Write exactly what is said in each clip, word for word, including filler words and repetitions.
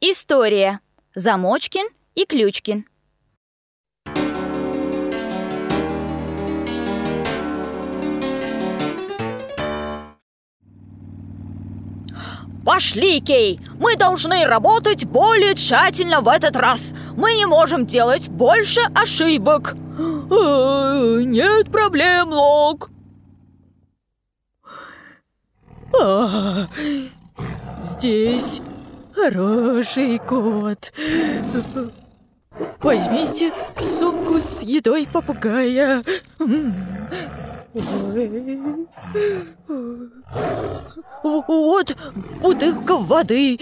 История. Замочкин и Ключкин. Пошли, Кей! Мы должны работать более тщательно в этот раз. Мы не можем делать больше ошибок. Нет проблем, Лок. А, здесь хороший кот. Возьмите сумку с едой попугая. Вот бутылка воды.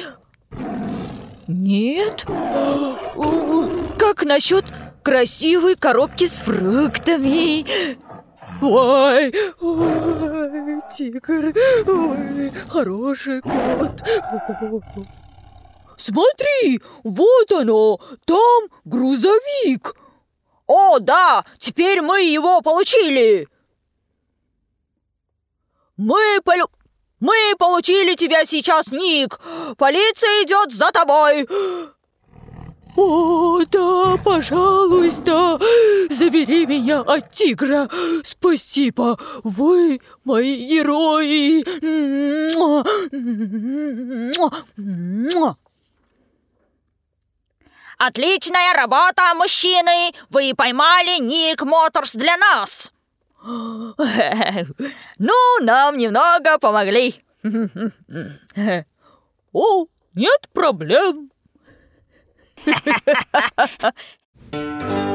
Нет? Как насчет красивой коробки с фруктами? Ой, ой, тигр, ой, хороший кот. Смотри, вот оно, там грузовик. О, да, теперь мы его получили. Мы полю... Мы получили тебя сейчас, Ник. Полиция идет за тобой. О, да, пожалуйста, забери меня от тигра. Спасибо, вы мои герои. Отличная работа, мужчины. Вы поймали Ник Моторс для нас. Ну, нам немного помогли. О, нет проблем.